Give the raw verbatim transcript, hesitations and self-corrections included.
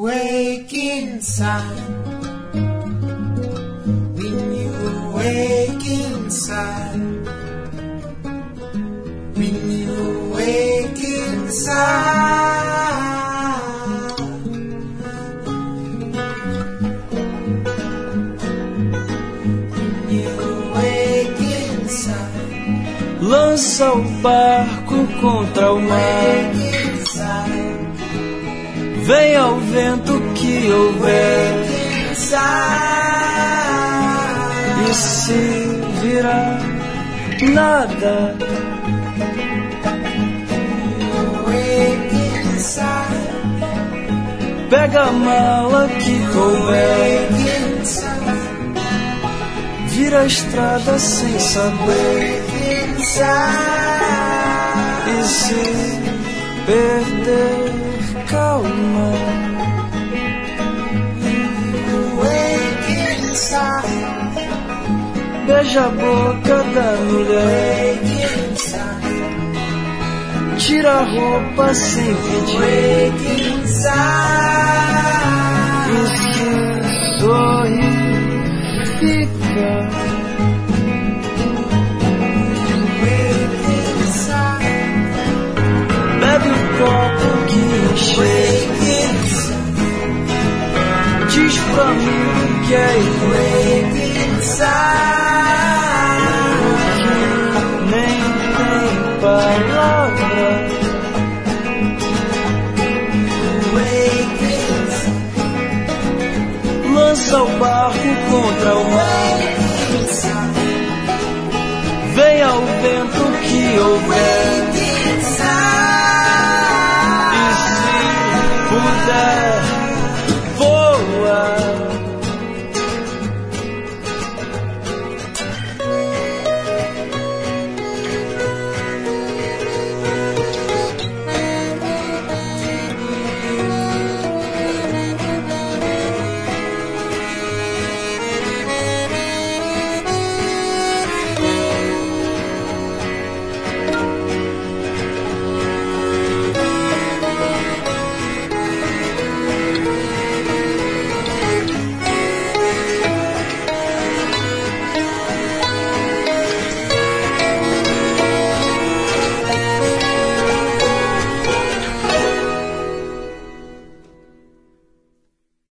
awake inside, when you awake inside, when you awake inside. Lança o barco contra o mar, vem ao vento que houver, e se virar nada, pega a mala que couber, vira a estrada sem saber, e se perder, calma. Beija a boca da mulher, tira a roupa sem pedir, e se sorrir, fica. Bebe o copo que encher, diz pra mim o que é porque nem tem palavra. Lança o barco contra o mar, vem ao vento que houver, puder voar.